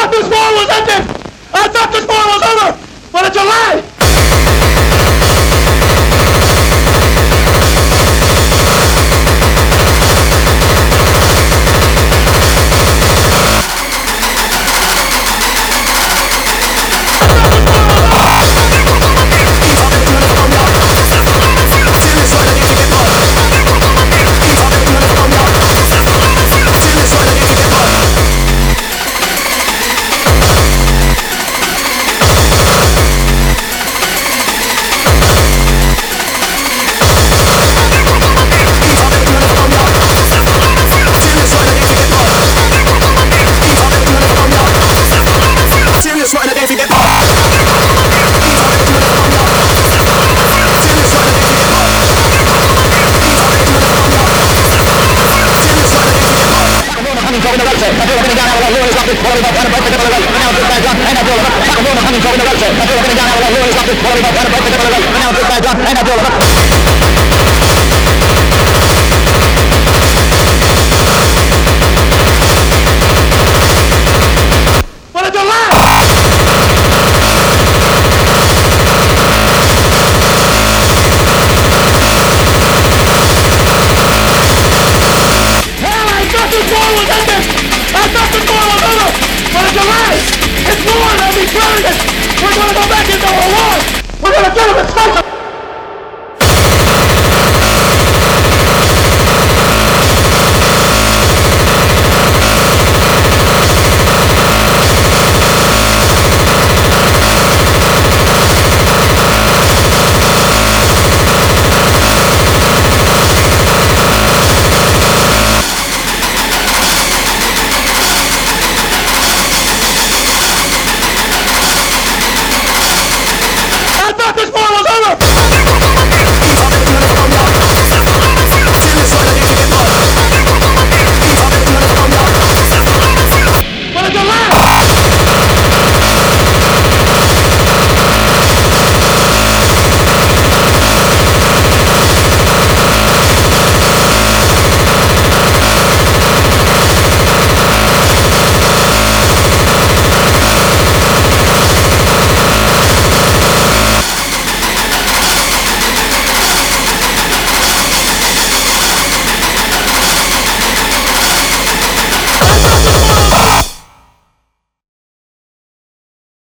thought this war was ended! I thought this war was over! But it's a lie! It's war, and we tried it! We're gonna go back into a war! We're gonna get him and smoke him!